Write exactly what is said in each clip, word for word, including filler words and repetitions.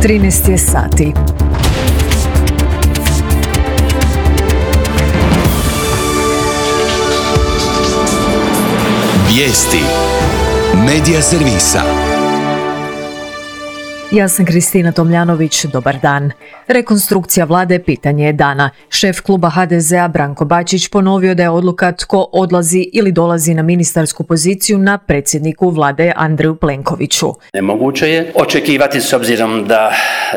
trinaest je sati. Vijesti Medija servisa. Ja sam Kristina Tomljanović, dobar dan. Rekonstrukcija vlade pitanje je dana. Šef kluba ha de zea Branko Bačić ponovio da je odluka tko odlazi ili dolazi na ministarsku poziciju na predsjedniku vlade Andreju Plenkoviću. Nemoguće je očekivati, s obzirom da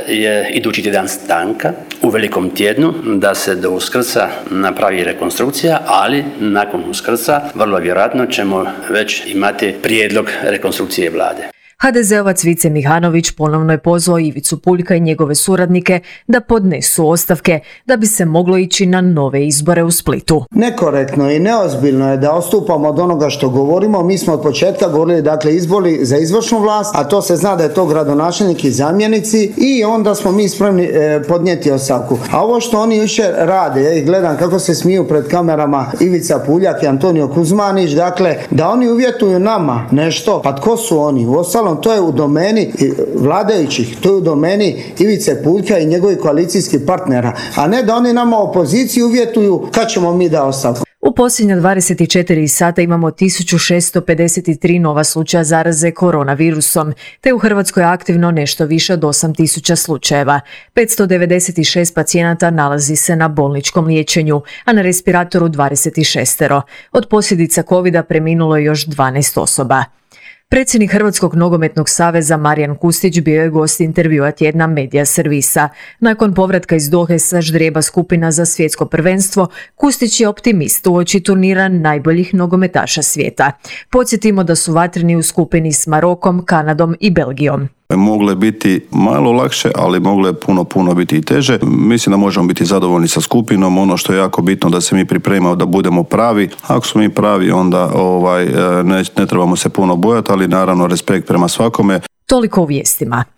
je idući tjedan stanka u velikom tjednu, da se do Uskrsa napravi rekonstrukcija, ali nakon Uskrsa vrlo vjerojatno ćemo već imati prijedlog rekonstrukcije vlade. ha de zeovac Vice Mihanović ponovno je pozvao Ivicu Puljka i njegove suradnike da podnesu ostavke da bi se moglo ići na nove izbore u Splitu. Nekorektno i neozbiljno je da odstupamo od onoga što govorimo. Mi smo od početka govorili, dakle, izbori za izvršnu vlast, a to se zna da je to gradonačelnik i zamjenici, i onda smo mi spremni e, podnijeti ostavku. A ovo što oni jučer rade, ja ih gledam kako se smiju pred kamerama Ivica Puljak i Antonio Kuzmanić, dakle, da oni uvjetuju nama nešto, pa tko su oni? Uostalom, to je u domeni vladajućih, to je u domeni Ivice Puljka i njegovih koalicijskih partnera, a ne da oni nama opoziciji uvjetuju kad ćemo mi da ostavku. U posljednja dvadeset četiri sata imamo tisuću šesto pedeset tri nova slučaja zaraze koronavirusom, te u Hrvatskoj je aktivno nešto više od osam tisuća slučajeva. petsto devedeset šest pacijenata nalazi se na bolničkom liječenju, a na respiratoru dvadeset šest. Od posljedica covida preminulo je još dvanaest osoba. Predsjednik Hrvatskog nogometnog saveza Marijan Kustić bio je gost intervjua tjedna Medija servisa. Nakon povratka iz Dohe sa ždrijeba skupina za svjetsko prvenstvo, Kustić je optimist uoči turnira najboljih nogometaša svijeta. Podsjetimo da su vatreni u skupini s Marokom, Kanadom i Belgijom. Mogle biti malo lakše, ali mogle puno, puno biti i teže. Mislim da možemo biti zadovoljni sa skupinom. Ono što je jako bitno da se mi pripremamo da budemo pravi. Ako smo mi pravi, onda ovaj, ne, ne trebamo se puno bojati, ali naravno respekt prema svakome. Toliko u vijestima.